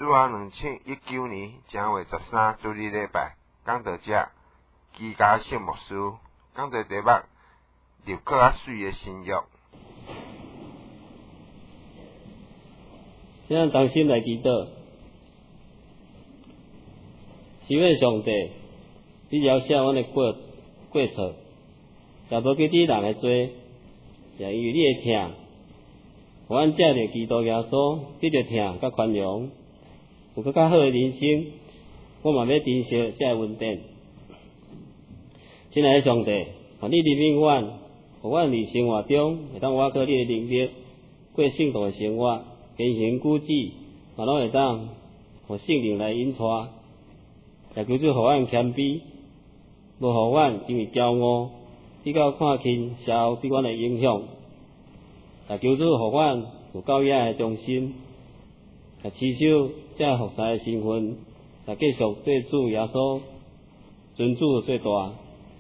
主啊，2019年正月13主日礼拜，讲到这，居家圣牧师讲到题目入靠较水的新约。 现在当心来祈祷，希望上帝你了解阮的过错，也无叫你人来做，也因为你的疼，互阮借着基督耶稣得着疼甲宽容，有更较好的人生，我嘛要珍惜这恩典。亲爱的上帝，互你怜悯阮，互阮伫生活中会当挖靠你的能力，过圣道的生活，言行举止嘛拢会当互圣灵来引带，也求主互阮谦卑，无互阮因为骄傲比较看轻社会对阮的影响，也求主互阮有教养的忠心，也持守这服侍的身份，也继续对主耶稣尊主最大。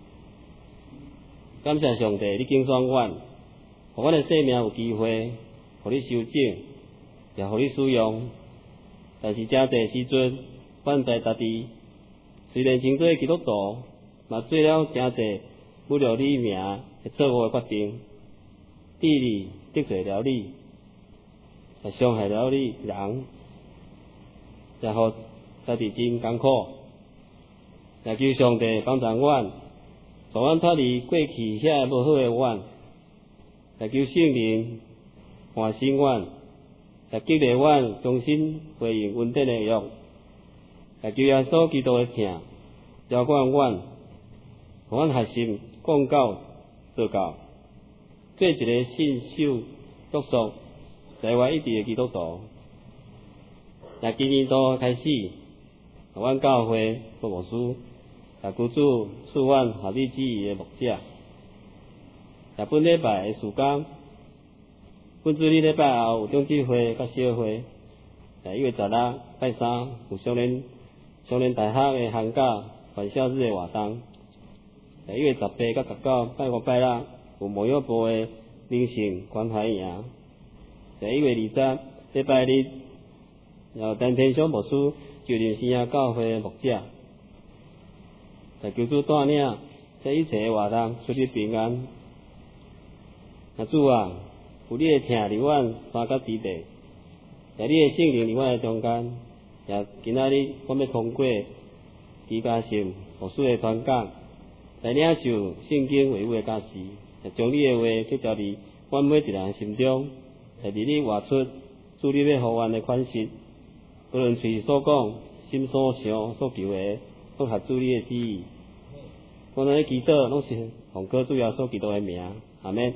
感谢上帝，你拣选阮，互阮的生命有机会，互你修正，也互你使用。但是真侪时阵，阮在家己虽然称做基督徒，嘛做了真侪不了你名的错误的决定，对你得罪了你，也伤害了你人，也互家己真艰苦。也求上帝帮助阮，使阮脱离过去遐无好的阮，也求圣灵唤醒阮，也激励阮重新回应恩典的约，也求耶稣基督的疼浇灌阮，互阮学习讲教做教，做一个信守约束、在我一致的基督徒。也今年度开始，互阮教会做牧师，也求主赐阮合你旨意的牧者。也本礼拜的事工，本主日礼拜后有中智会甲小会。1月16拜三有少年大学的寒假返校日的活动。1月18甲19拜5拜6有牧养部的灵性关怀营。1月20礼拜日有陈天祥牧师就任新亚教会的牧者。也求主带领这一切的活动出入平安。主啊，有你的疼伫阮三角之地，也你的圣灵伫阮的中间，也今仔日我要通过居家性牧师的传讲，来领受圣经话语的教示，也将你的话去调伫阮每一人心中，也伫你活出主你要互阮的款式，无论嘴所讲、心所想、所求的，都合主你的旨意。我咱的祈祷拢是奉靠主耶稣基督的名，阿们。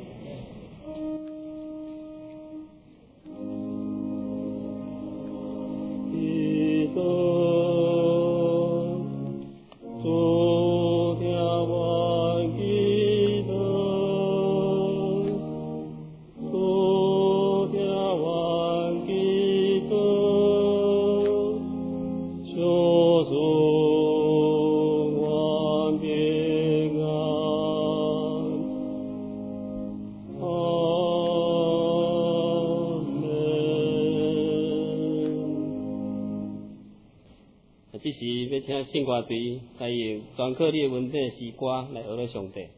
这时要请圣歌队来用专靠你的文典诗歌来学了上帝。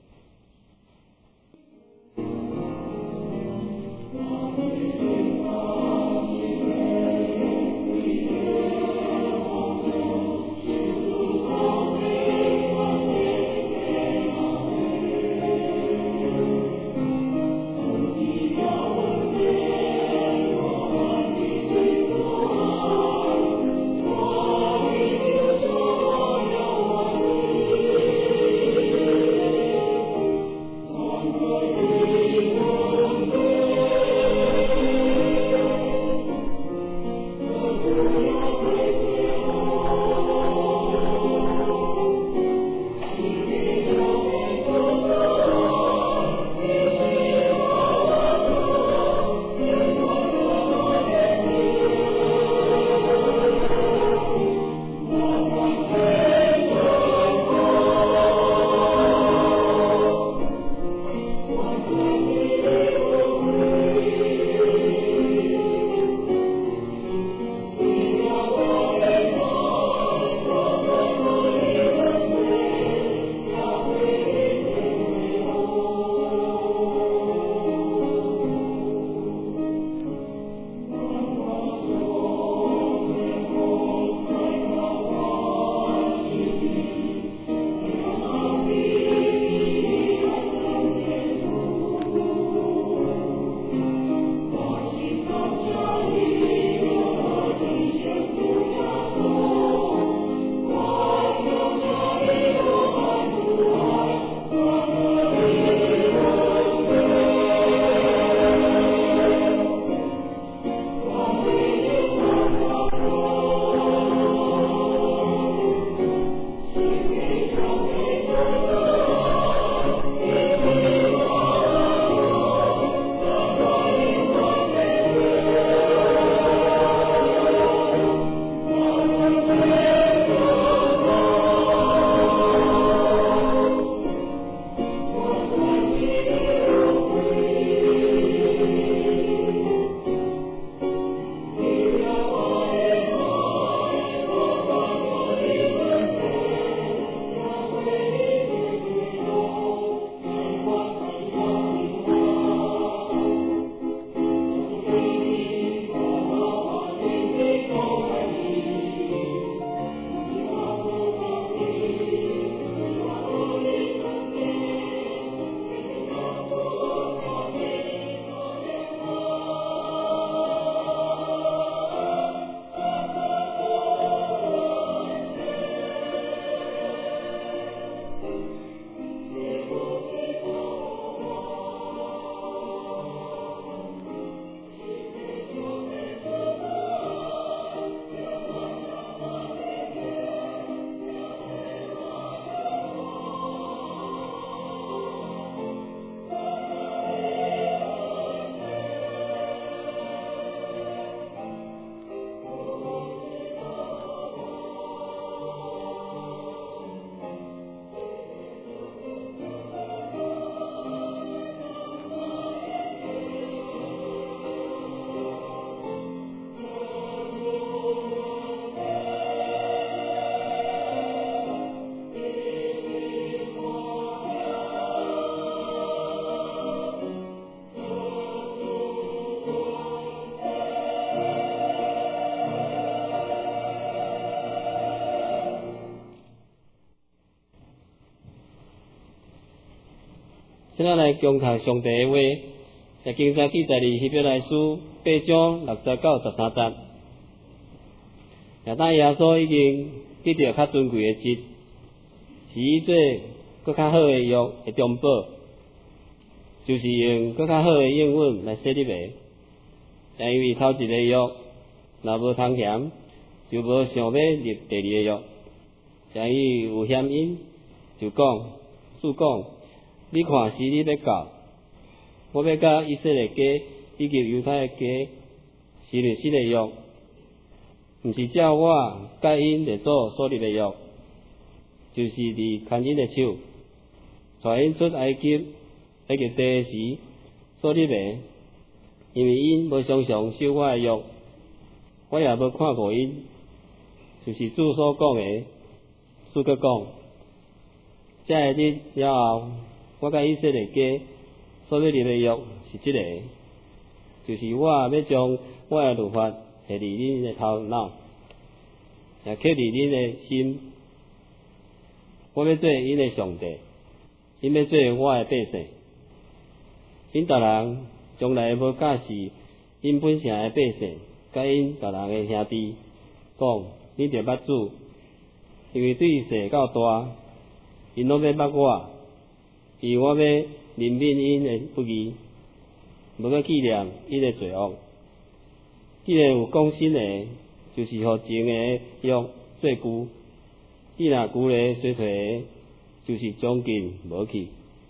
现在来共读上帝的话，也经常记载伫希伯来书8章6到13节。也当耶稣已经得到较尊贵的职，是以做更较好的约的中保，就是用更较好的应允来设立的。但因为头一个约若无通嫌，就无想要立第二个约。但伊有嫌因，就讲，主讲，你看是你要教，我要甲以色列家以及犹太家是立新的约，毋是照我甲因列祖所立的约，就是伫牵因的手，带因出埃及地时所立的。因为因无常常守我的约，我也无看过因，就是主所讲的。主阁讲，这日了后，我甲以色列家所要立的约是即个，就是我要将我的律法下伫恁的头脑，也刻伫恁的心。我要做因的上帝，因要做我的百姓。因逐人将来无假是因本城的百姓，甲因逐人的兄弟讲，恁着捌主。因为对小到大，因拢要捌我，因我要怜悯因的不义，无要纪念因的罪恶。既然有讲新的，就是互前的约做旧；既然旧的衰退，就是将近无去。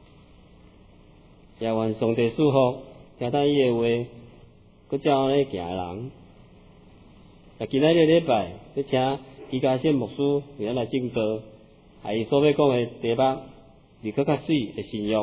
也愿上帝祝福听咱伊的话，佮照安尼行的人。也今仔日礼拜，要请基家信牧师为咱来证道，伊所要讲的题目是更较水的信仰。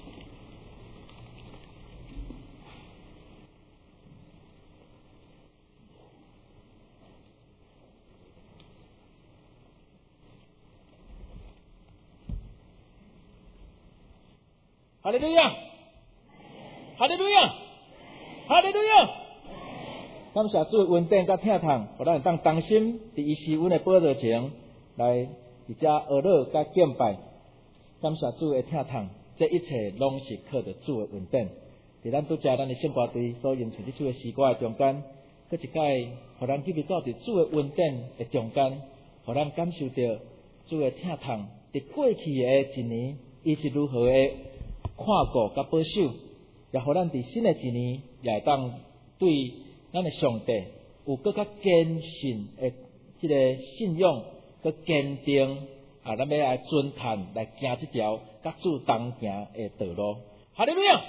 哈利路亚，哈利路亚，哈利路亚！感谢主的恩典甲疼痛，互咱会当当心伫伊施恩的宝座前来伫遮学乐甲敬拜。感谢主的疼痛，这一切拢是靠着主的恩典。伫咱拄则咱的圣歌队所吟唱的主的诗歌的中间，搁一摆，互咱记得到伫主的恩典的中间，互咱感受到主的疼痛。伫过去的一年，伊是如何的看顾甲保守，也互咱伫新的一年也会当对咱的上帝有更较坚信的这个信仰，佮坚定咱要来尊探来行这条甲主同行的道路。哈利路亚！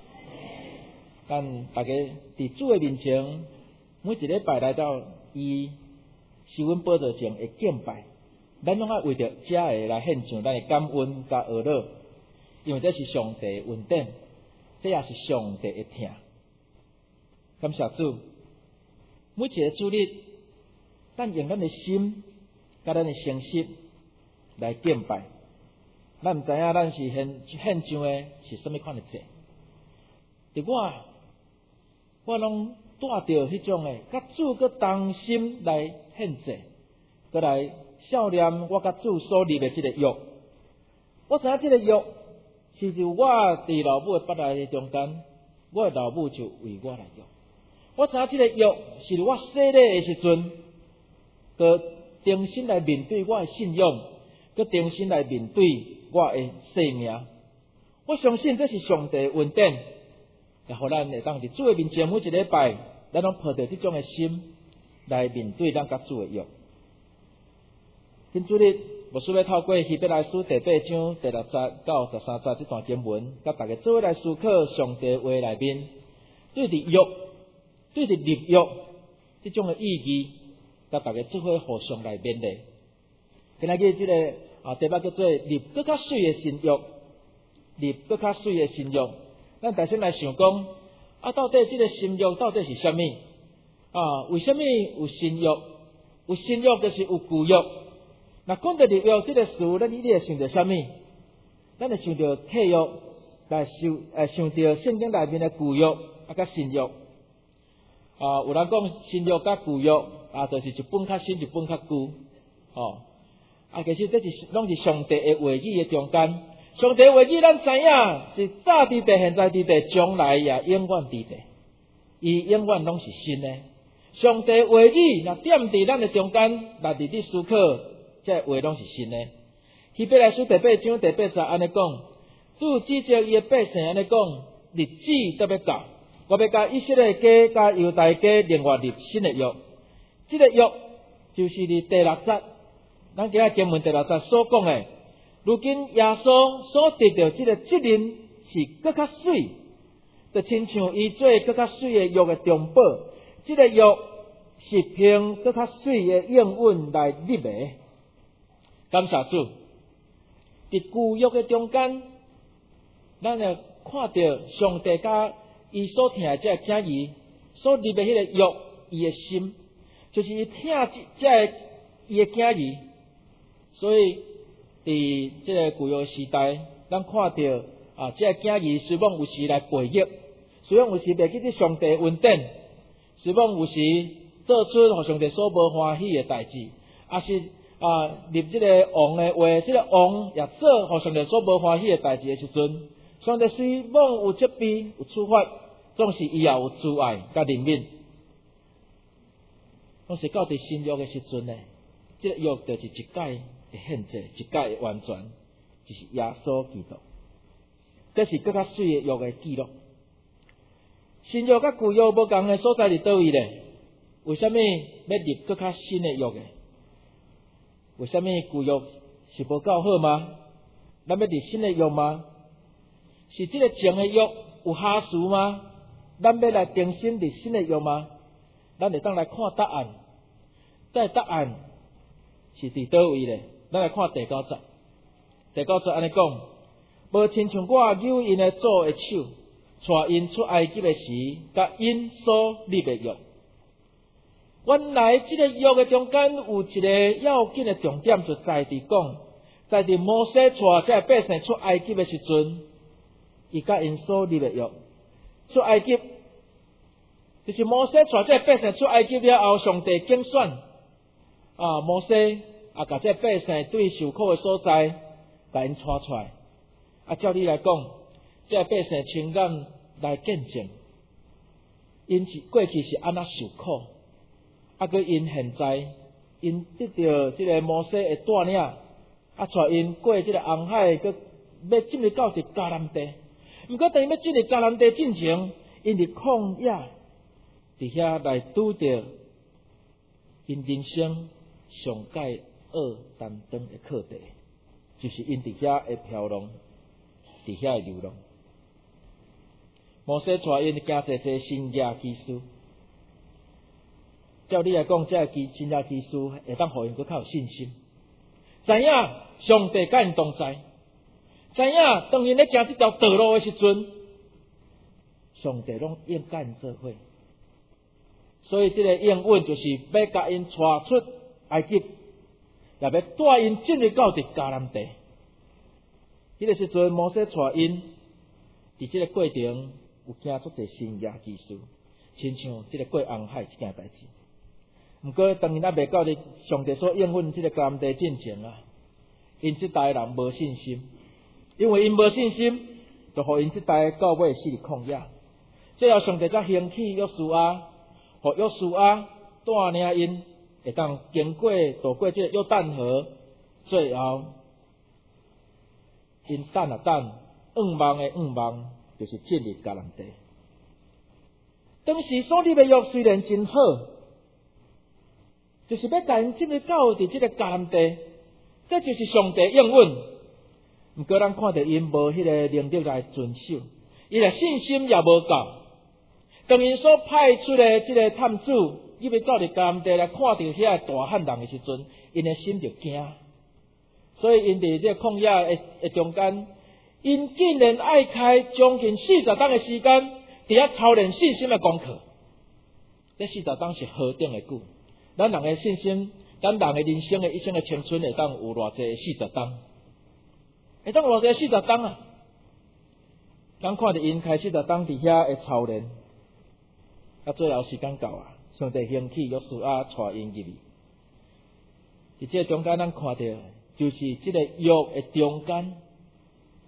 咱大家伫主的面前，每一礼拜来到伊施恩宝座前的敬拜，咱拢爱为着遮个来献上咱的感恩甲学乐，因为这是上帝的恩典，这也是上帝的疼。感谢主，每一个主日，咱用咱的心甲咱的诚实来敬拜。咱毋知影咱是献上的是什么款的祭。伫我拢带着迄种的甲主佮同心来献祭，佮来孝念我甲主所立的这个约。我知影这个约是由我伫老母的腹内中间，我的老母就为我来约。我知影这个约是由我洗礼的时阵，佮重新来面对我的信仰，佮重新来面对我的生命。我相信这是上帝的恩典，也互咱会当伫主的面前，每一礼拜，咱拢抱着这种的心来面对咱甲主的约。今主日，牧师要透过希伯来书第8章第6节到13节这段经文，甲大家做伙来思考上帝的话内面对伫约、对伫立约这种的意义，甲大家做伙互相来勉励。今仔日这个题目叫做立更较水的新约，立更较水的新约。咱大先来想讲，到底这个新约到底是什么？为什么有新约？有新约就是有旧约。那讲到立约这个词，咱一定会想到什么？咱会想到契约，来想到圣经内面的旧约甲新约。有人讲新约甲旧约就是一本较新，一本较旧。其实这是拢是上帝的话语的中间。 上帝话语咱知影是早伫地、现在伫地、将来也永远伫地，伊永远拢是新的。上帝话语若点伫咱的中间，来伫你思考，这话拢是新的。希伯来书第8章第8节安尼讲，主指着伊的百姓安尼讲，日子都要到，我要甲以色列家、甲犹大家另外立新的约。这个约就是伫第6节，咱今日经文第6节所讲的。如今耶稣所得到这个责任是更较水，就亲像伊做更较水的约的中保。这个约是凭更较水的应允来立的。感谢主，伫旧约的中间，咱会看到上帝甲伊所听的这个囝儿所立的迄个约，伊的心就是伊听这个伊的囝儿，所以。伫这个旧约时代，咱看到这个囝儿虽然有时来背逆，虽然有时袂记得上帝恩典，虽然有时做出互上帝所无欢喜的代志，也是立这个王的话，这个王也做互上帝所无欢喜的代志的时阵，上帝虽然有责备、有处罚，总是伊也有慈爱甲怜悯。拢是到伫新约的时阵呢，这个约就是一改。现在一概完全就是耶稣基督，这是更较水的约的记录。新约甲旧约无共的所在伫倒位咧？为什么要立更较新的约的？为什么旧约是无够好吗？咱要立新的约吗？是这个前的约有瑕疵吗？咱要来更新立新的约吗？咱会当来看答案。这答案是伫倒位咧？咱来看第9节。第9节安尼讲，无亲像我扭因的左的手，带因出埃及的时，甲因所立的约。原来这个约的中间有一个要紧的重点，就在伫讲，在伫摩西带这百姓出埃及的时阵，伊甲因所立的约。出埃及，就是摩西带这百姓出埃及了后，上帝拣选摩西。甲这百姓对受苦的所在，甲因带出来。照理来讲，这百姓情感来见证，因是过去是安那受苦，佮因现在因得到这个摩西的带领，带因过这个红海，佮要进入到迦南地。毋过等伊要进入迦南地进前，因伫旷野伫遐来拄着因人生上界。担当的课题，就是因伫遐会飘浪，伫遐会流浪。摩西带因行一个新约技术，照理来讲，这个新约技术会当互因更较有信心，知影上帝甲因同在，知影当因咧行这条道路的时阵，上帝拢应甲因做伙。所以这个应允就是要甲因带出埃及。也要带因进入到迦南地。迄个时阵，摩西带因伫即个过程有行足侪新约技术，亲像即个过红海这件代志。毋过，当然咱未到伫上帝所应允即个迦南地进前因即代人无信心，因为因无信心，就互因即代到尾死伫旷野。最后，上帝才兴起约书亚，互约书亚带领因。会当经过渡过这个约旦河，最后因等望望，就是进入迦南地。当时所立的约虽然真好，就是要甲因进入到伫这个迦南地，这就是上帝应允。毋过咱看到因无迄个能力来遵守，伊的信心也无够。当因所派出的这个探子。伊要走入迦南地来看到遐大汉人的时阵，因的心就惊，所以因伫这旷野的中间，因竟然爱开将近40天的时间，伫遐操练信心的功课。这40天是何等的久？咱人的信心，咱人的人生的一生的青春会当有偌济40天？会当有偌济40天啊？咱看到因开40天伫遐的操练，最后时间到啊！上帝兴起约书亚带因入去，伫这中间咱看到，就是这个约的中间，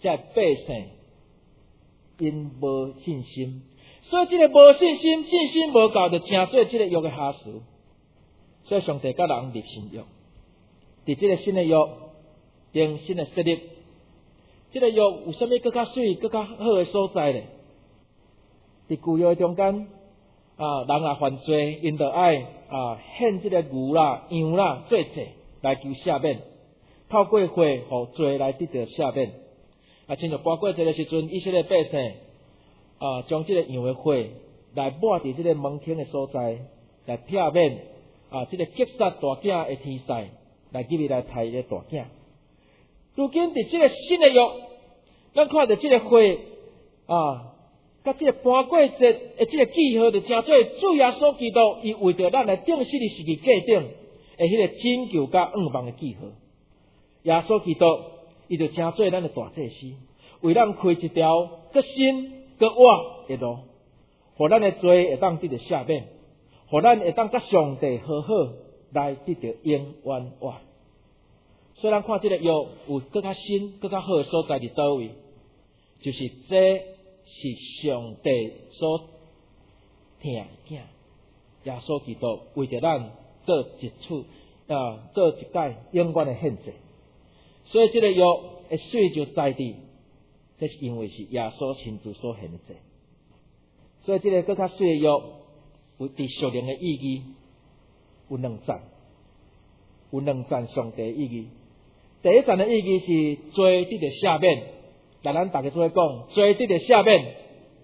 这百姓因无信心，所以这个无信心、信心无够，就成做这个约的瑕疵。所以上帝甲人立新约，伫这个新的约定新的设立，这个约有啥物更较水、更较好的所在呢？伫旧约中间，人若犯罪，因着爱献这个牛啦、羊啦做祭来求赦免，透过血互罪来得到赦免。亲像包括这个时阵，以色列百姓将这个羊的血来抹伫这个门厅的所在，来避免这个击杀大囝的天使，来入去来杀这个大囝。如今伫这个新的约，咱看到这个血甲这个搬过节的这个记号，就称做主耶稣基督，伊为着咱来定死伫十字架顶的迄个拯救甲恩望的记号。耶稣基督，伊就称做咱的大祭司，为咱开一条更新更活的路，互咱的罪会当得到赦免，互咱会当甲上帝和好来得到永远活。所以咱看这个约有更较新、更较好的所在伫倒位，就是这是上帝所疼的囝，耶稣基督为着咱做一届永远的献祭。所以这个约的水就在地，这是因为是耶稣亲自所献的祭。所以这个更较水的约有伫属灵的意义，有两站上帝的意义。第一站的意义是罪得到赦免，来咱大家做伙讲，罪得到赦免。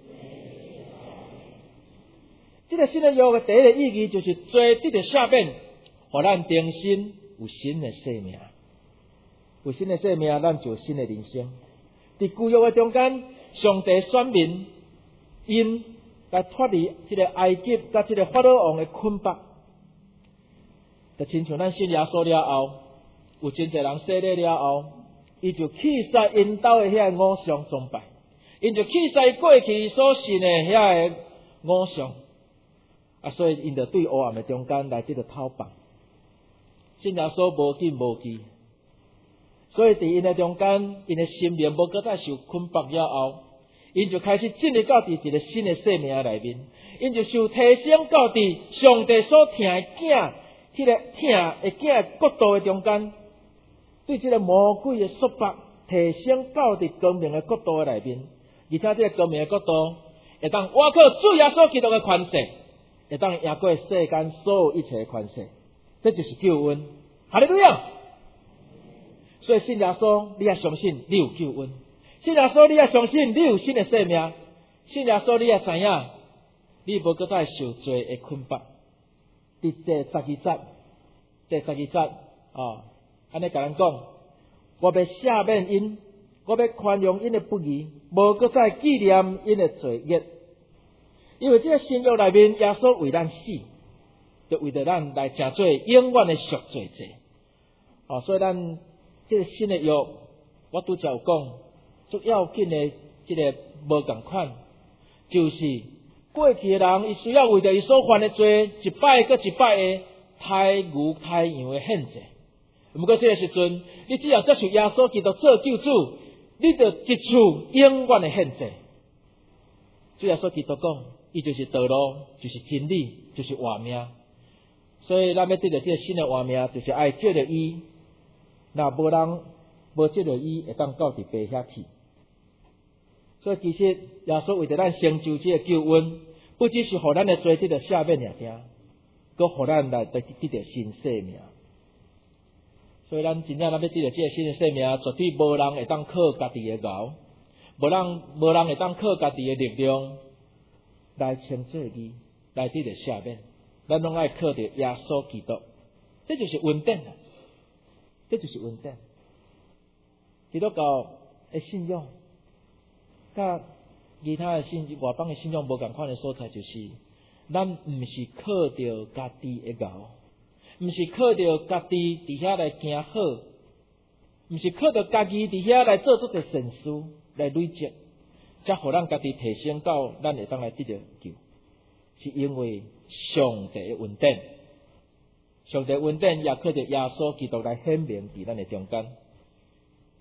这个新的约的第一个意义就是罪得到赦免，互咱重新有新的生命。有新的生命，咱就有新的人生。伫旧约的中间，上帝选民因来脱离这个埃及甲这个法老王的捆绑，就亲像咱信耶稣了后，有真侪人洗礼了后，伊就弃杀因兜的遐偶像崇拜，因就弃杀过去所信的遐个偶像，所以因就对黑暗的中间来这个讨绑。信耶稣无紧无忌。所以伫因的中间，因的心灵无搁再受捆绑了后，因就开始进入到伫一个新的生命内面，因就受提升到伫上帝所疼的囝，迄个疼的囝的国度的中间，对这个魔鬼的束缚提升到伫光明的国度的内面，而且这个光明的国度会当挖靠主耶稣基督的权势，会当赢过世间所有一切的权势，这就是救恩。哈利路亚！所以信耶稣，你要相信你有救恩；信耶稣，你要相信你有新的生命；信耶稣，你要知影，你无搁再受罪的捆绑。第12节，安尼甲咱讲，我要赦免因，我要宽容因的不义，无搁再纪念因的罪孽。因为这个新约内面，耶稣为咱死，就为着咱来成做永远的赎罪祭。所以咱这个新的约，我拄则有讲，最要紧的这个无共款，就是过去的人，伊需要为着伊所犯的罪，一摆搁一摆的太牛太羊的献祭。不过这个时阵，你只要接受耶稣基督做救主，你就一处永远的献祭。主耶稣基督讲，伊就是道路，就是真理，就是活命。所以咱要得到这个新的活命，就是爱借着伊。若无人无借着伊，会当到伫白遐去。所以其实耶稣为着咱成就这个救恩，不只是互咱的罪得到赦免尔尔，搁互咱来得到新生命。所以咱真正咱要得到这个新的生命，绝对无人会当靠家己的熬，无人会当靠家己的力量来称做义，来得到赦免。咱拢爱靠着耶稣基督，这就是恩典。这就是恩典。基督教的信仰，甲其他的外邦的信仰无共款的所在，就是咱毋是靠着家己的熬，毋是靠着家己伫遐来行好，毋是靠着家己伫遐来做个善事来累积，才互咱家己提升到咱会当来得到救，是因为上帝的恩典。上帝恩典也靠着耶稣基督来显明伫咱的中间。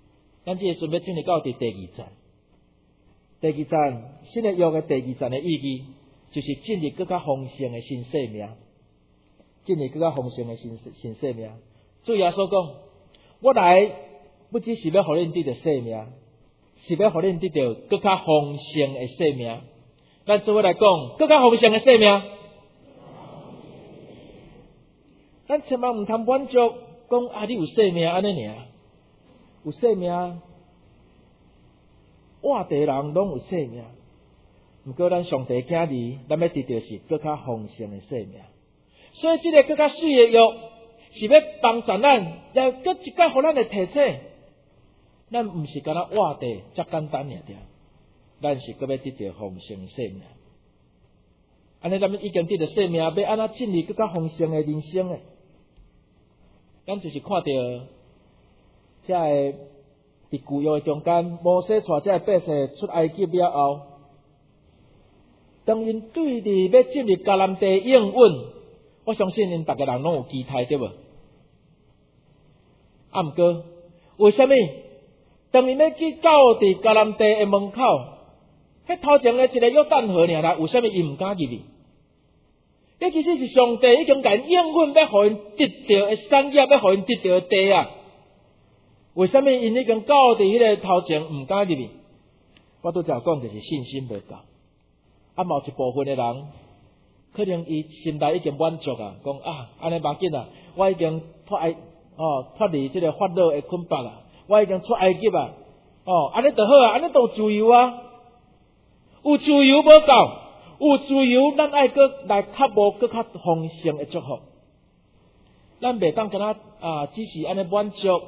咱即个准备进入到第二站。第二站，新的约嘅第二站嘅意义，就是进入更加丰盛嘅新生命。进入更加丰盛嘅新生命。主耶稣讲：我来不只是要互恁得到生命，是要互恁得到更加丰盛嘅生命。咱做伙来讲，更加丰盛嘅生命。咱千万唔通满足，讲啊，你有生命安尼尔，有生命。活地人拢有生命，毋过咱上帝囝儿，咱要得到是更加丰盛的生命。所以，这个更加水的约，是要帮助咱，要搁一个互咱的提醒。咱毋是干那活地遮简单尔点，咱是搁要得到丰盛的生命。安尼，咱们已经得到生命，要安怎进入更加丰盛的人生呢？咱就是看到这个。伫旧约中间，摩西带这百姓出埃及了后，当因对伫要进入迦南地应允，我相信因大家人拢有期待，对无？啊，毋过为什么当因要去到伫迦南地的门口，迄头前的一个约旦河尔啦，为什么伊毋敢入去？迄其实是上帝已经甲因应允，要互因得到的产业，要互因得到的地啊。为什么因已经到伫迄个头前毋敢入去？我拄则讲就是信心无够。啊，某一部分的人，可能伊心内已经满足啊，讲啊，安尼无紧啊，我已经脱离即个法老的捆绑啊，我已经出埃及啊，安尼就好啊，安尼就自由啊。有自由无够，有自由，咱爱搁来较无搁较丰盛的祝福。咱袂当敢若只是安尼满足。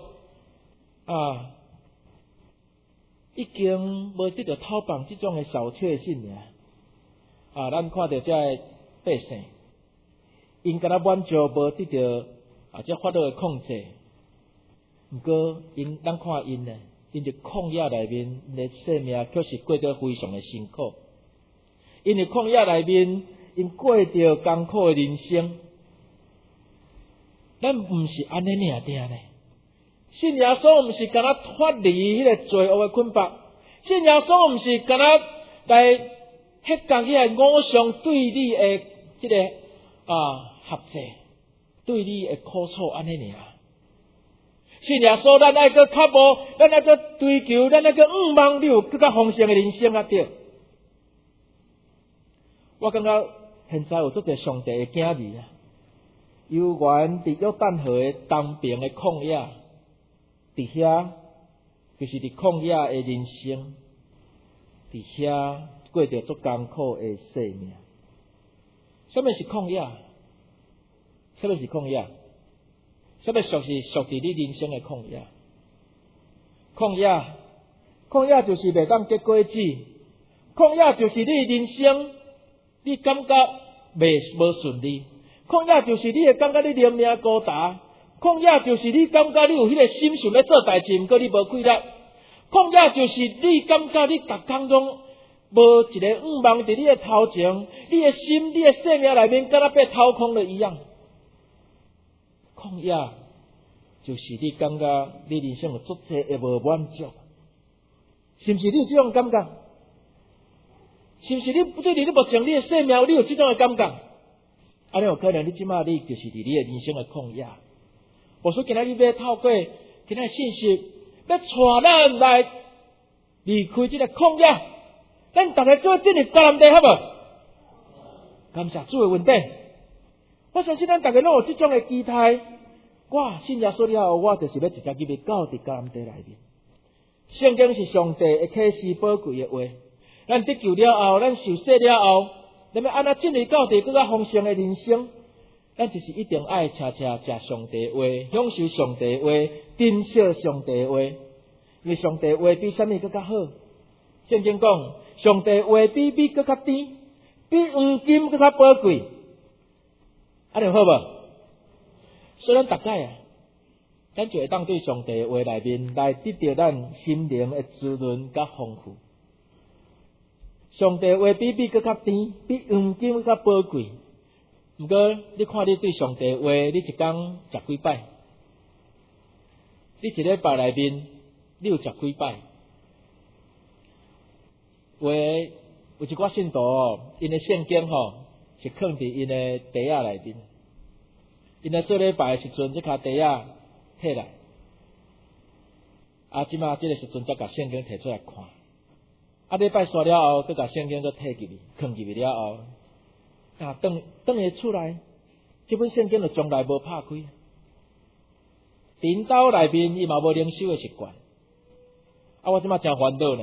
已经无得到讨棒这种的小确幸尔。咱看到这百姓，因敢若满足无得到这法老的控制，毋过咱看因呢，因伫旷野内面，因的生命确实过得非常的辛苦。因伫旷野内面，因过着艰苦的人生。咱毋是安尼尔定呢。信耶稣毋是干那脱离迄个罪恶的捆绑，信耶稣毋是干那来迄讲起来偶像对你的这个合作，对你的苦楚安尼尔。信耶稣，咱爱个较无，咱爱个追求，咱爱个望你有更加丰盛的人生啊！对，我感觉现在有足侪上帝的囝儿啊，犹原伫约旦河的东边的旷野。伫遐就是伫旷野的人生，伫遐过着足艰苦的生命。什么是旷野？什么是旷野？什么属伫你人生的旷野？旷野就是袂当结果子，旷野就是你人生，你感觉无顺利，旷野就是你会感觉你灵命孤单。旷野就是你感觉你有迄个心想要做代志，毋过你无气力。旷野就是你感觉你逐工拢无一个望伫你的头前，你的心、你的生命内面，敢若被掏空了一样。旷野就是你感觉你人生有足侪会无满足，是毋是？你有这种感觉？是毋是？你对你目前你的生命，你有这种的感觉？安尼有可能你即马你就是伫你的人生的旷野。我说今仔日要透过今仔信息，要带咱来离开这个旷野，咱大家做进入迦南地，好无？感谢主的恩典。我相信咱大家拢有这种的期待。我信耶稣了后，我就是要直接去到伫迦南地内面。圣经是上帝的启示宝贵的话。咱得救了后，咱受洗了后，咱要安怎进入到伫更加丰盛的人生？咱就是一定爱吃上帝的话，享受上帝的话，珍惜上帝的话，因为上帝的话比什么更加好？圣经讲，上帝的话比米更加甜，比黄金更加宝贵。安尼好无？所以咱大概咱就会当对上帝的话内面来得到咱心灵的滋润甲丰富。上帝的话比米更加甜，比黄金更加宝贵。毋过，你看你对上帝话，你一工10几摆，你一礼拜内面， 你有食几摆？有一寡信徒因的圣经是放伫因的袋仔内面。因在做礼拜的时阵，这卡袋仔摕来，即马这个时阵才甲圣经摕出来看。礼拜刷了后，再甲圣经再摕入去，放入去了后，转下厝内，这本圣经就从来无拍开。因兜内面伊嘛无灵修的习惯。我即马真烦恼呢，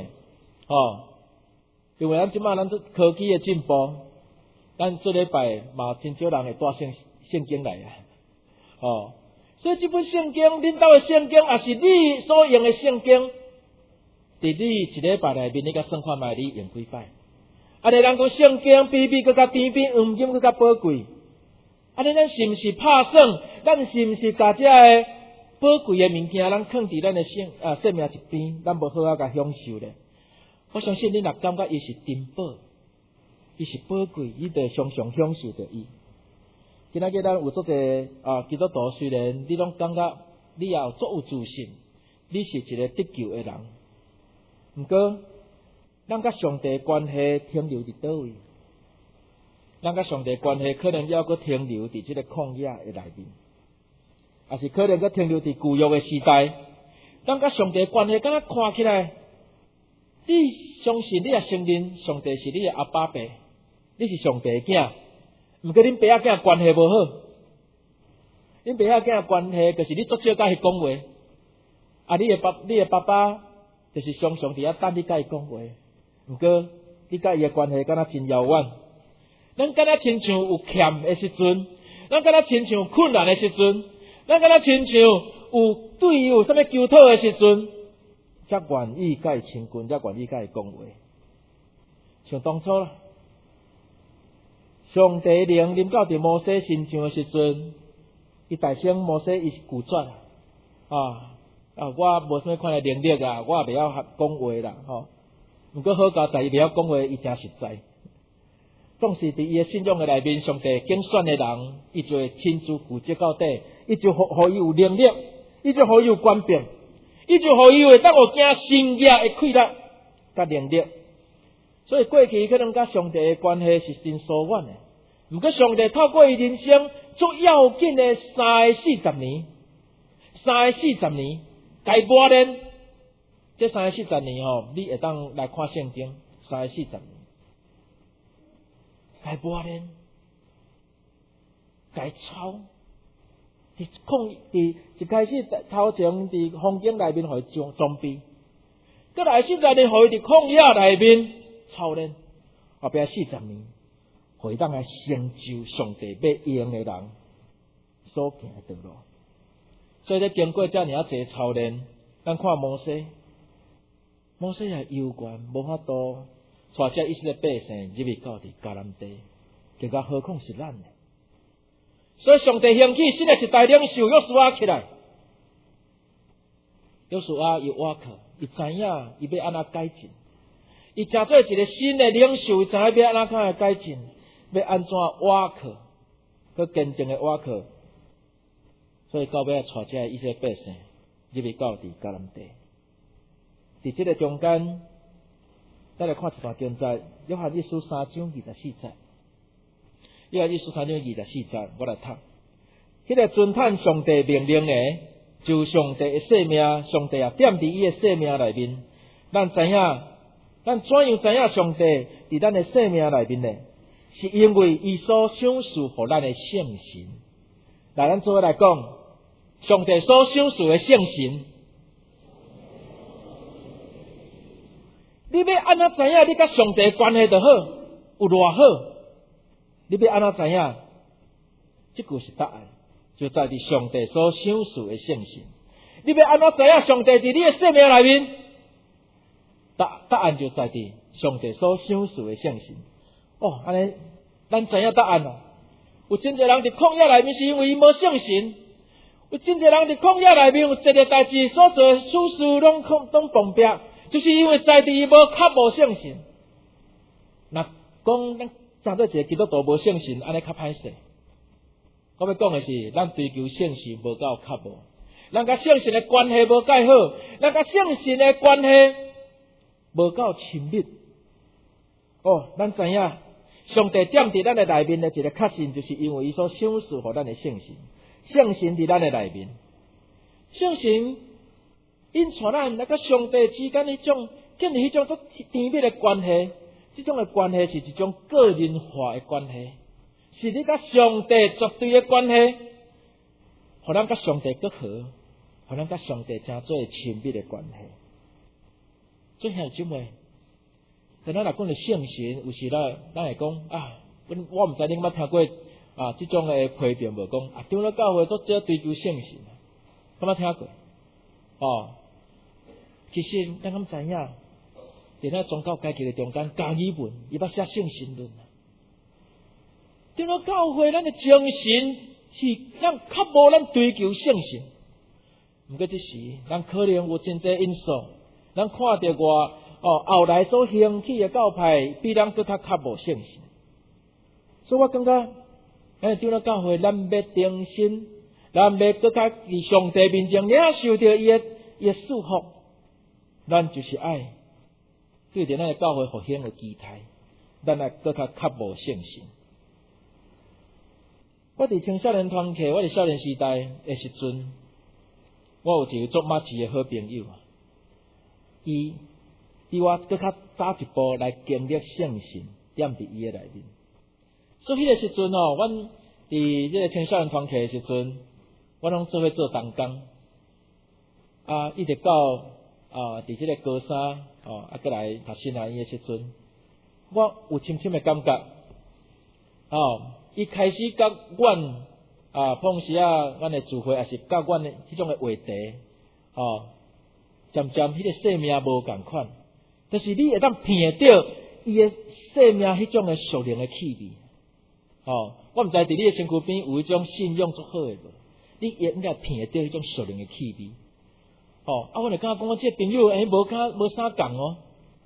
因为咱即马咱科技的进步，咱做礼拜嘛真少人会带圣经来啊，所以这本圣经，恁兜的圣经，也是你所用的圣经，伫你一礼拜内面，你甲算看卖你用几摆？安尼人讲圣经比更加甜比黄金更加宝贵，安尼咱是毋是拍算？咱是毋是甲这个宝贵的物件，咱放伫咱的生命一边，咱无好好甲享受咧？我相信你若感觉伊是珍宝，伊是宝贵，你得常常享受着伊。今仔日咱有足侪基督徒，虽然你拢感觉你也有足有自信，你是一个得救的人，毋过咱甲上帝关系停留伫倒位？咱甲上帝关系可能要阁停留伫即个旷野的内面，也是可能阁停留伫旧约的时代。咱甲上帝关系敢若看起来，你相信你也承认上帝是你的阿爸爸，你是上帝的囝。毋过恁爸仔囝关系无好，恁爸仔囝关系就是你足少甲伊讲话，你的爸爸就是常常伫遐等你甲伊讲话，毋过你甲伊的关系敢若真遥远。咱敢若亲像有欠的时阵，咱敢若亲像困难的时阵，咱敢若亲像有对伊有啥物求讨的时阵，才愿意甲伊亲近，才愿意甲伊讲话。像当初啦。上帝灵临到伫摩西身上的时阵，伊大声摩西伊是拒绝我无啥物款的能力我也袂晓讲话啦毋过好佳在伊袂晓讲话，伊真实在。总是伫伊的信仰的内面，上帝拣选的人，伊就会亲自负责到底，伊就互伊有能力，伊就互伊有权柄，伊就互伊会当有惊新业的气力甲能力。所以过去可能甲上帝的关系是真疏远的，毋过上帝透过伊人生最要紧的40年，该磨练。这40年你会当来看圣经，40年，该磨练，该操。伫一开始头前伫风景内面互伊装备，搁来40年互伊伫旷野内面操练，后壁40年，互伊当来成就上帝要用的人所行的道路。所以咧经过遮尔啊侪操练，咱看摩西也幽怨，无法度带遮以色列百姓入去到伫迦南地，更加何况是咱呢？所以上帝兴起新的一代领袖约书亚起来，约书亚有瓦克，伊知影伊要安怎改进。伊诚做一个新的领袖，伊知影要安怎样改进，要安怎瓦克，佮坚定的瓦克。所以到尾带这以色列百姓入去到伫迦南地。伫这个中间，咱来看一段经节，约翰一书3章24节。约翰一书3章24节，我来读。迄个遵探上帝命令的，就上帝的生命，上帝也点伫伊的生命内面。咱知影。咱怎样知影上帝伫咱的生命内面呢？是因为伊所赏赐互咱的圣神。来，咱做伙来讲，上帝所赏赐的圣神。你要安怎知影你甲上帝关系就好，有偌好？你要安怎知影？这句是答案，就在于上帝所赏赐的圣神。你要安怎知影上帝伫你的生命内面？答案就在于上帝所赏赐的圣神。安尼，咱知影答案咯。有真侪人伫旷野内面是因为伊无圣神，有真侪人伫旷野内面有一个代志所做的处事拢碰壁，就是因为在地无较无圣神。若讲咱站做一个基督徒无圣神，安尼较歹势。我要讲的是，咱追求圣神无够较无。 咱甲圣神的关系无介好，咱甲圣神的关系无够亲密。咱知影，上帝点伫咱的内面的一个确信，就是因为伊所赏赐互咱的圣神，圣神伫咱的内面，圣神因带咱甲上帝之间迄种建立迄种足甜蜜的关系，这种的关系是一种个人化的关系，是你甲上帝绝对的关系，互咱甲上帝更好，互咱甲上帝真做亲密的关系。最兄弟姊妹，但咱若讲到圣神，有时咱会讲我毋知你捌听过这种的批评无？讲长老教会都只追求圣神，捌听过？其实咱敢知影，伫咱宗教阶级的中间，加尔文伊捌写圣神论。长老教会咱的精神是咱较无咱追求圣神，毋过这时咱可能有真侪因素，咱看到后来所兴起的教派比咱更较无圣神，所以我感觉咱长老教会咱要定心，咱要更较伫上帝面前领受到伊的祝福，咱就是爱对着咱的教会复兴的期待，咱也更较无圣神。我伫青少年团契，我伫少年时代的时阵，我有一个做马字的好朋友，伊比我更较早一步来经历圣神，踮伫伊的内面。所以迄个时阵阮伫这个青少年团契的时阵，我拢做伙做同工，一直到伫这个高三过来读新南医的时阵，我有深深的感觉，伊开始甲阮碰时阮的聚会，也是甲阮的迄种的话题，渐渐迄个生命无共款，但是你会当闻到伊的生命迄种的属灵的气味。我毋知伫你的身躯边有迄种信仰足好的无？你应该闻到迄种属灵的气味。我就感觉讲，我这个朋友无啥共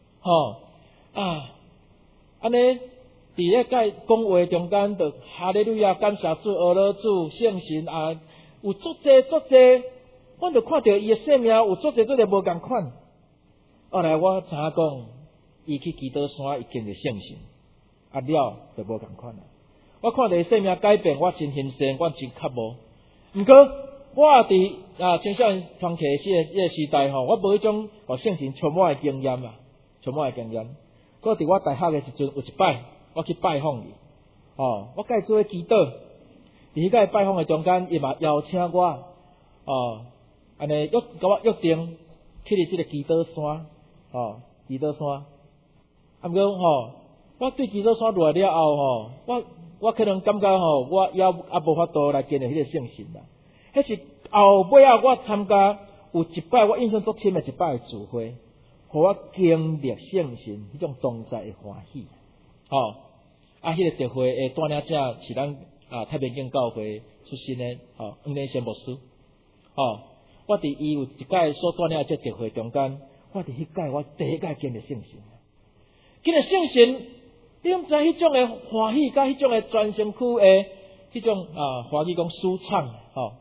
安尼伫咧甲讲话中间，就哈利路亚，感谢主，阿罗主，圣神有足济，我就看到伊的生命有足济无共款。后来我知影讲，伊去基督山，伊经历圣神，了就无共款啦。我看到伊生命改变，我真欣赏，我真渴慕。毋过我伫青少年团契迄个时代我无迄种圣神充满的经验所以伫我大学的时阵，有一摆我去拜访伊，我甲伊做伙祈祷。伫迄个拜访的中间，伊嘛邀请我，安尼甲我约定去伫即个基督山，基督山。毋过我对基督山落来了后我可能感觉我也无法度来建立迄个圣神啦。迄是后尾我参加有一摆我印象足深的一摆聚会，互我经历圣神迄种同在的欢喜。迄个聚会的带领者是咱太平间教会出身的黄连贤牧师。我伫伊有一届所带领的这聚会中间，我伫迄届我第一届经历圣神。经历圣神，你毋知迄种的欢喜，甲迄种的全身躯的迄种欢喜讲舒畅，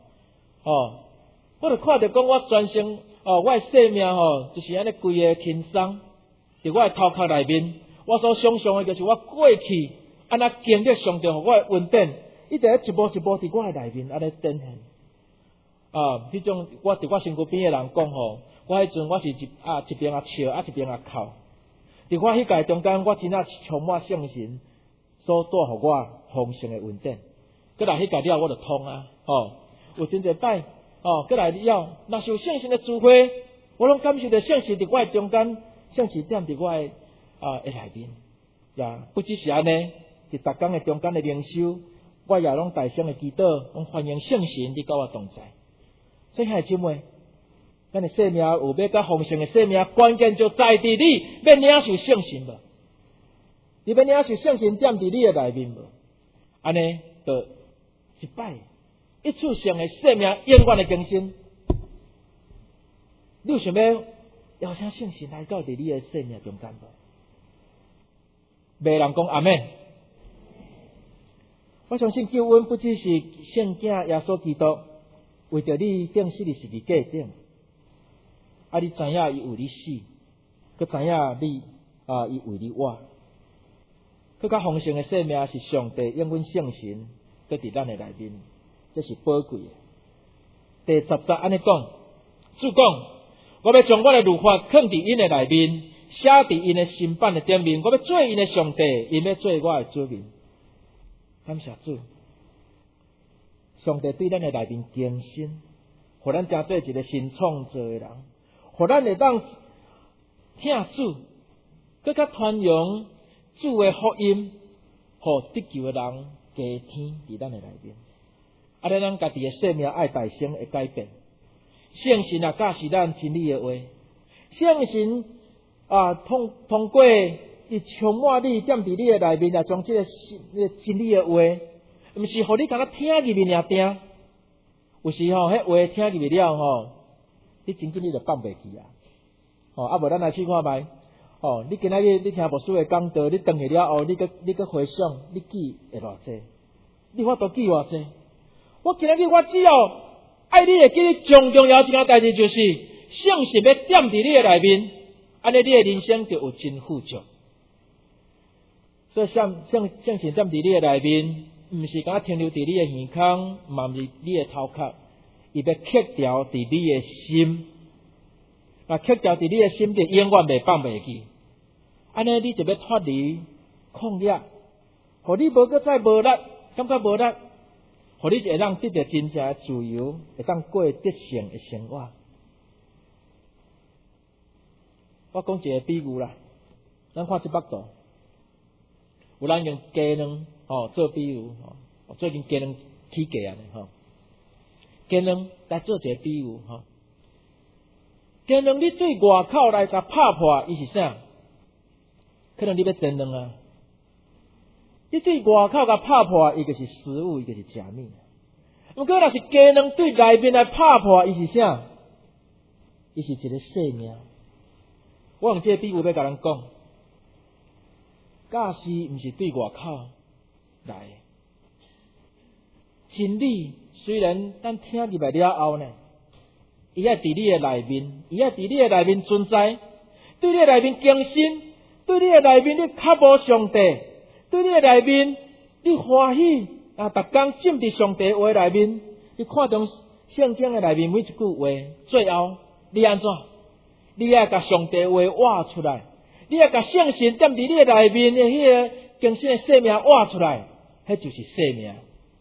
我就看到讲我全身我的生命就是安尼规个轻松，伫我的头壳内面，我所想象的就是我过去安那经历上帝互我的恩典，一直一步一步伫我的内面安尼展现。迄种我伫我身躯边的人讲我迄阵我是一边笑一边哭。伫我迄届中间，我真正是充满圣神所带互我丰盛的恩典。过来迄届了，我就通有真侪摆过来了，若是有圣神的智慧，我拢感受到圣神伫我的中间，圣神踮伫我的内面。不只是安尼，伫逐工的中间的灵修，我也拢大声的祈祷，拢欢迎圣神伫甲我同在。所以兄弟姊妹，咱的生命有要甲丰盛的生命，关键就在伫你要领受圣神无？你要领受圣神踮伫你的内面无？安尼就一摆一次性的生命永远的更新。你有想要邀请圣神来到伫你的生命中间无？袂人讲阿们。我相信救恩不只是圣子耶稣基督， 为着你顶死你是伫价顶，啊，你知影伊为你死，佮知影你伊为你活，佮较丰盛的生命是上帝永远圣神佮伫咱的内面，这是宝贵的。第10节安尼讲，主讲，我要将我的律法放伫因的内面，写伫因的心版的顶面，我要做因的上帝，因要做我的子民。感谢主，上帝对咱的内面更新，互咱成做一个新创造的人，互咱会当听主，更加传扬主的福音，互得救的人加添伫咱的内面。啊，咱家己的生命爱大声会改变。圣神也教示咱真理的话，圣神通过伊充满你，踮伫你的内面，也将这个真理的话，毋是互你敢若听入面尔定。有时吼，迄话听入面了吼，你真紧你就放袂去啊！啊无咱来试看觅。你今仔日你听牧师的讲道，你顿去了后，你搁回想，你记会偌济？你法度记偌济？我今仔日我只要爱你的，记你最重要一件代志，就是圣神要踮伫你的内面，安尼你的人生就有真富足。所以圣神踮伫你的内面，毋是敢停留伫你的耳孔，嘛毋是你的头壳，伊要刻掉伫你的心。那刻掉伫你的心，就永远袂放袂去。安尼你就要脱离控压，互你无搁再无力，感觉无力。互你会当得到真正的自由，会当过得胜的生活。我讲一个比喻啦，咱看这幅图，有人用鸡卵做比喻，最近鸡卵起价啊，鸡卵来做一个比喻，鸡卵你对外口来甲拍破，伊是啥？可能你要煎卵啊。你对外口甲拍破，伊就是食物，伊就是食物。不过若是鸡卵对内面来拍破，伊是啥？伊是一个生命。我用这个比喻要甲咱讲，假使毋是对外口来，真理虽然咱听入来了后呢，伊爱伫你的内面，伊爱伫你的内面存在，对你的内面更新，对你的内面你较无上帝。对你的内面，你欢喜逐工浸伫上帝话内面，你看中圣经的内面每一句话，最后你安怎？你爱甲上帝话挖出来，你爱甲圣神踮伫你的内面的迄个更新的生命挖出来，迄就是生命。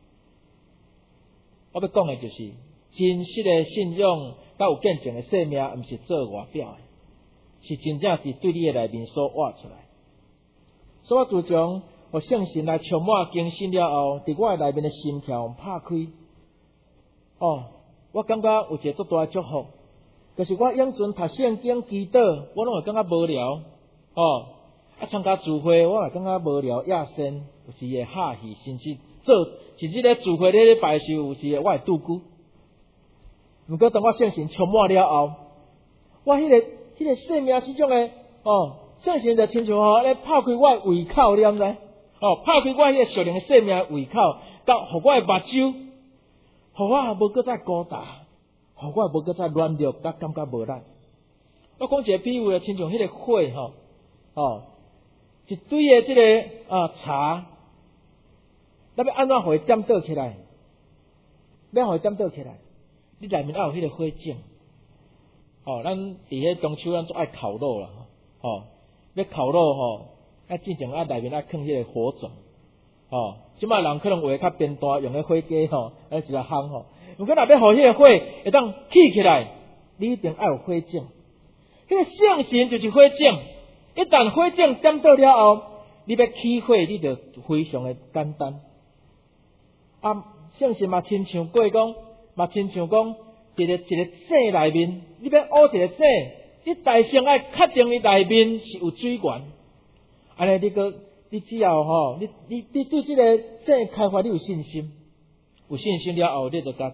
我要讲的就是真实的信仰，甲有见证的生命，毋是做外表的，是真正是对你的内面所挖出来。所以我自从互圣神来充满更新了后，伫我的内面的心跳拍开。我感觉有一个足大的祝福，就是我永存读圣经祈祷，我拢会感觉无聊。参加聚会，我也感觉无聊野生，有时会哈戏，甚至咧聚会咧拜时，有时我会拄久。毋过当我圣神充满了后，我迄个生命即种的圣神就亲像咧拍开我的胃口，你知？拍开我迄个属灵的生命的胃口，甲互我的目睭，互我无搁再孤单，互我无搁再软弱，甲感觉无力。我讲一个比喻，亲像迄个火一堆的这个茶，咱要安怎互伊点倒起来？要互伊点倒起来，你内面要有迄个火种。咱伫迄中秋咱做爱烤肉啦，要烤肉正常内面放迄个火种。即摆人可能画较变大，用迄火鸡一个烘不过若要互迄个火会当起来，你一定要有火种。迄个圣神就是火种，一旦火种点倒了后，你要起火，你就非常的简单。圣神嘛亲像过讲，一个井内面，你要挖一个井，你大先爱确定伊内面是有水源。安尼你只要你对这个井开发你有信心，了后，你就甲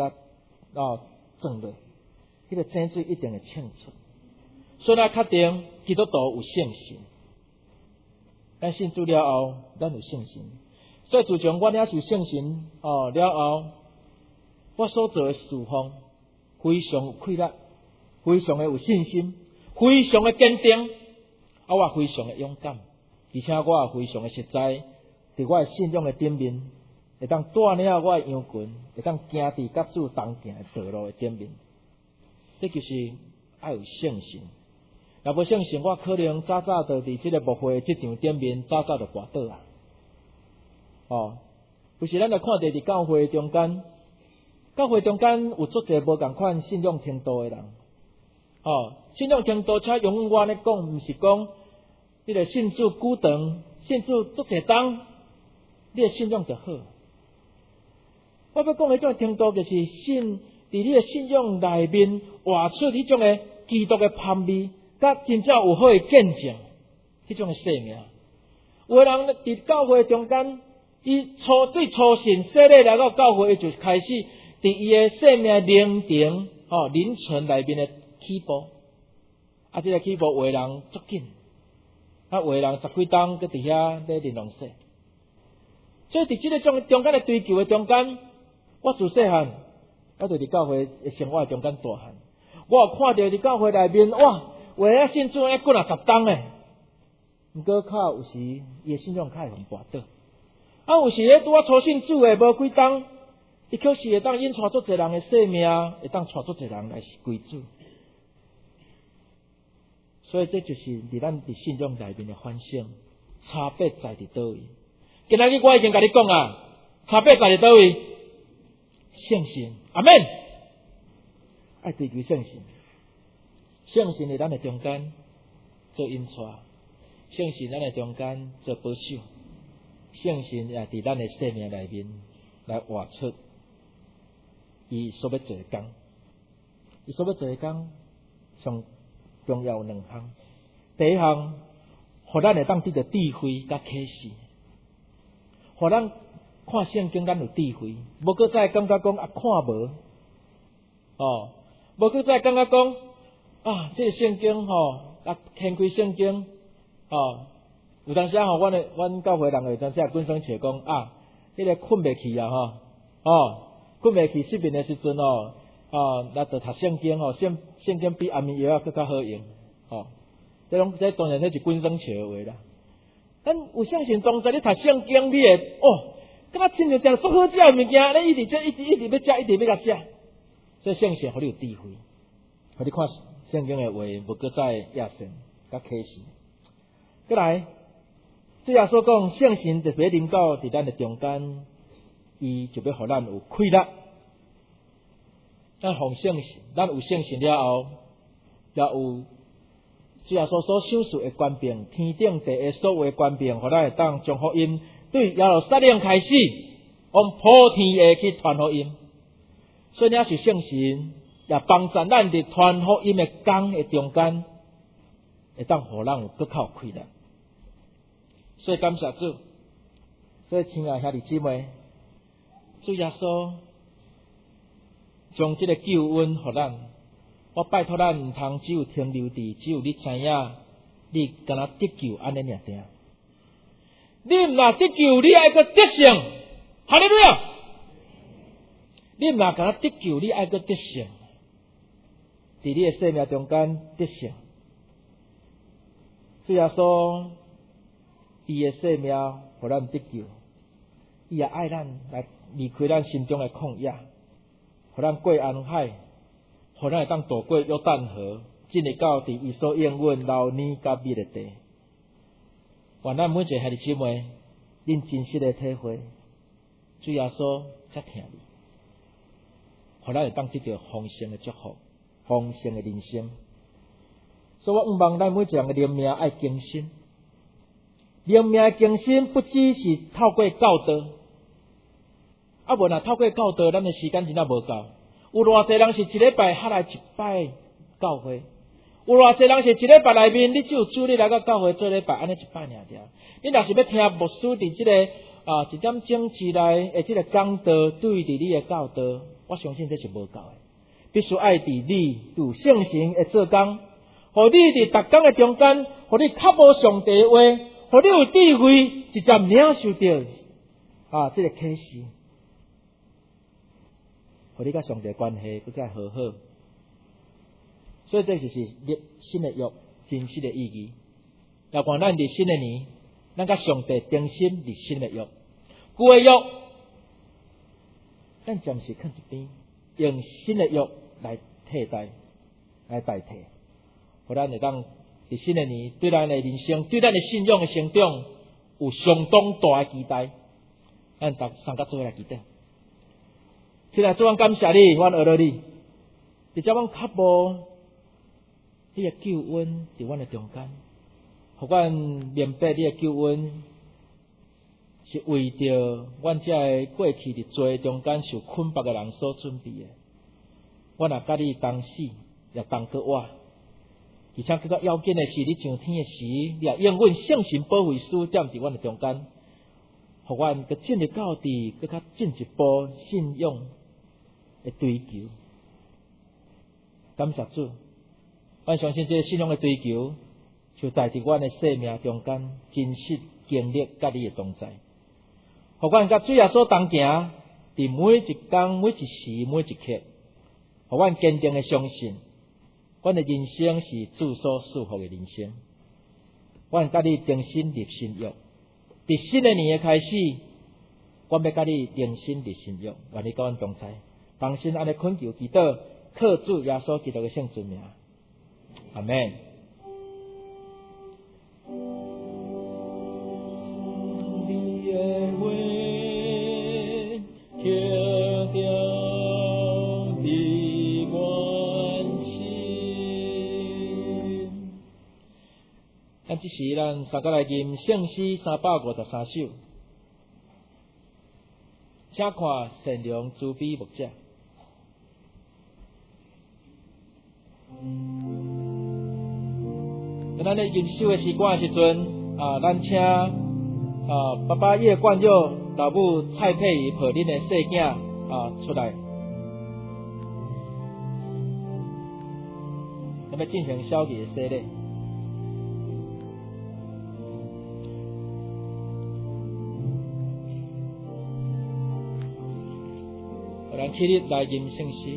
种落，迄个井水一定会清出。所以咱确定基督徒有圣神，咱信主了后，咱有圣神。所以自从我领受圣神了后， 我所做的事奉非常有气力，非常的有信心，非常的坚定，我非常的勇敢，而且我也非常的实在，伫我的信仰的顶面，会当带领我的羊群，会当行伫甲主同行的道路的顶面。这就是要有信心。若无信心，我可能早早就伫这个牧会这场顶面，早早就跋倒啊！有时咱来看到伫教会中间，教会中间有足侪无共款信仰程度的人。信仰程度，且永远咧讲，毋是讲你个信主久长，信主足侪当，你的信仰就好。我要讲的种程度，就是伫你的信仰内面活出迄种的基督的香味，甲真正有好的见证，迄种的生命。有的人伫教会中间，伊对初信洗礼来到教会，伊就开始伫伊的生命灵程、灵程内面的起步。这个起步有的人足紧，有的人10几冬搁伫遐咧玲珑洗。所以伫这个中间的追求的中间，我自细汉，我就伫教会的生活中间大汉。我有看到伫教会内面，哇，为了信主，过了10冬诶。毋过较有时伊的信仰较会互跋倒。有时咧拄初信主诶，无几冬，伊确实会当引带足侪人的性命，会当带足侪人来归主。所以这就是伫咱伫信仰内面的反省，差别在伫倒位？今仔日我已经甲你讲啊，差别在伫倒位？信心，阿们，爱追求信心，信心伫咱的中间做引带，信心咱的中间做保守，信心也伫咱的生命内面来活出伊所要做的工。伊所要做的工，上重要有2项。第一项，互咱会当得到智慧甲启示，互咱看圣经咱有智慧，无搁再感觉讲看无，无搁再感觉讲这个圣经掀开圣经，有当时阮教会人有当时滚生笑讲迄个困袂去啊困袂去失眠的时阵咱就读圣经圣经比安眠药更较好用这当然是滚生笑的话啦。咱有相信当时你读圣经，你会敢若亲像食足好食的物件，你一直要食，一直要甲食。所以圣经互你有智慧，互你看圣经的话，无搁再野心甲启示。再来，主耶稣讲，圣神特别临到伫咱的中间，伊就要互咱有气力。咱奉圣神，咱有圣神了后，也有主耶稣所赏赐的权柄，天顶地下所有的权柄，互咱会当将福音对耶路撒冷开始，往普天下去传福音。所以，也是圣神也帮助咱伫传福音的工的中间，会当互咱有更较有气力。所以感谢主，所以亲爱兄弟姊妹，主耶稣将这个救恩互咱，我拜托咱毋通只有停留伫只有你知影，你敢若得救安尼尔定。你若得救，你爱个得胜，哈利路亚！你若敢若得救，你爱个得胜，伫你的生命中间得胜。主耶稣伊的生命互咱得救，伊也爱咱来离开咱心中的旷野，互咱过红海，互咱会当渡过约旦河，进入到伫伊所应允流年甲美的地。愿咱每一个兄弟姊妹，恁真实的体会，主耶稣才疼你，互咱会当得到丰盛的祝福，丰盛的人生。所以我望咱每一个人的灵命爱更新，灵命的更新不只是透过教导，无若透过教导，咱的时间真正无够。有偌济人是一礼拜下来一摆教会。有偌济人是一礼拜内面，你只有主日来到教会做礼拜，安尼一摆尔。你若是要听牧师伫这个1点钟之内的这个讲道，对伫你的教导，我相信这是无够的。必须爱伫你有圣神的做工，互你伫逐工的中间，互你较无上帝的话，互你有智慧，直接领受到这个启示，互互你甲上帝关系更加和好。所以这就是新的约真实的意义。要讲咱伫新的年，咱甲上帝定心立新的约，旧的约，咱暂时放一边，用新的约来替代、来代替，互咱会当伫新的年对咱的人生、对咱的信仰的成长有相当大的期待。咱三甲做伙来祈祷。现在主啊，感谢你，阮学了你，直接阮脚步，你的救恩伫阮的中间，互阮明白你的救恩是为着阮这个过去伫罪中间受捆绑的人所准备的。阮也甲你同死，也同过活，而且更加要紧的是，你上天的时，你也永远圣神保惠师踮伫阮的中间，互阮佮进入到伫佮较进一步信仰的追求。感谢主，阮相信这个信仰的追求，就在伫阮的生命中间真实经历甲你的同在，互阮甲主耶稣同行，伫每一天、每一时、每一刻，互阮坚定的相信，阮的人生是主所赐福的人生。阮甲你定心立新约，伫新的年的开始，阮要甲你定心立新约，愿你甲阮同在。同心安尼恳求祈祷，靠主耶稣基督的圣尊名，阿门。你的话听着你关心，咱这时咱三个来吟圣诗353首，请看善良慈悲牧者。咱咧吟诗的时光的时阵，咱请爸爸叶冠佑、老母蔡佩仪抱恁的细囝出来，咱要进行小礼的洗礼。咱起立来吟圣诗。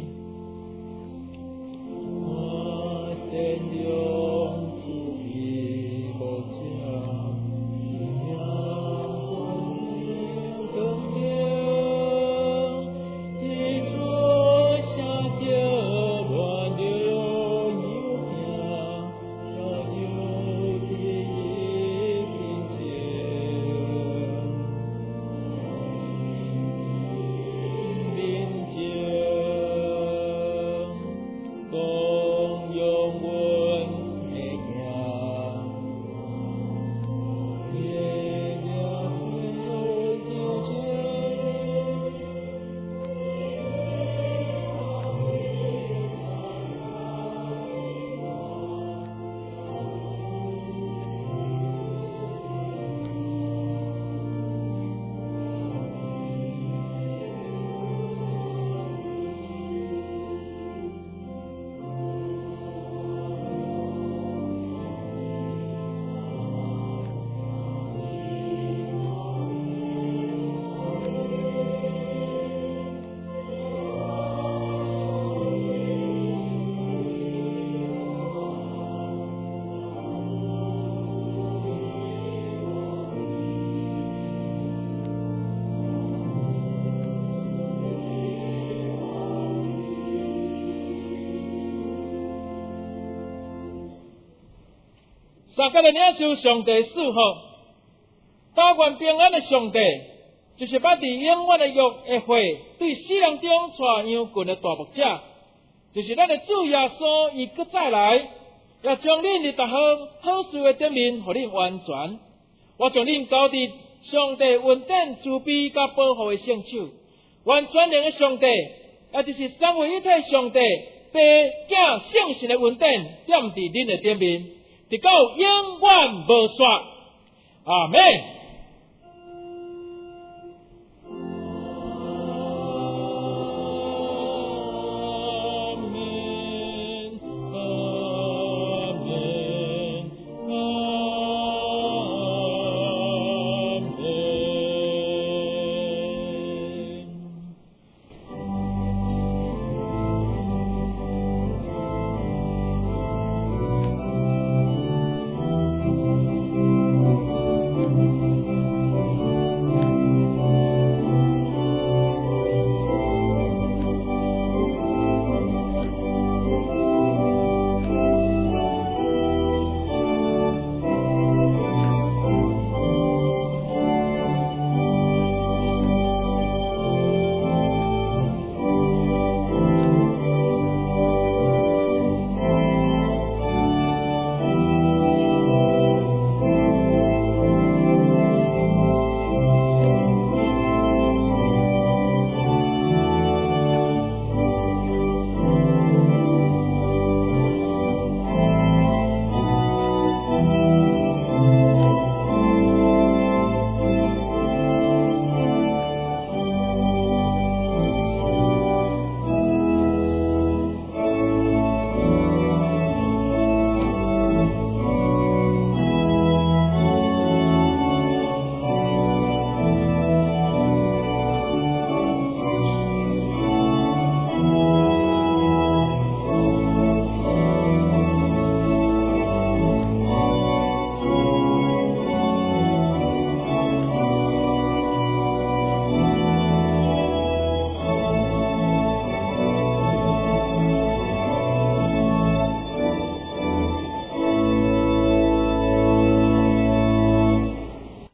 三界的领受上帝赐福，祷愿平安的上帝，就是捌伫永远的约的会，对世人中带羊群的大牧者，就是咱的主耶稣，伊搁再来，也将恁的逐项好事的顶面，互恁完全。我将恁交伫上帝恩典、慈悲甲保护的圣手，完全能的上帝，也就是三位一体上帝，爸、子、圣神的恩典，踮伫恁的顶面。直到永远无煞，阿们。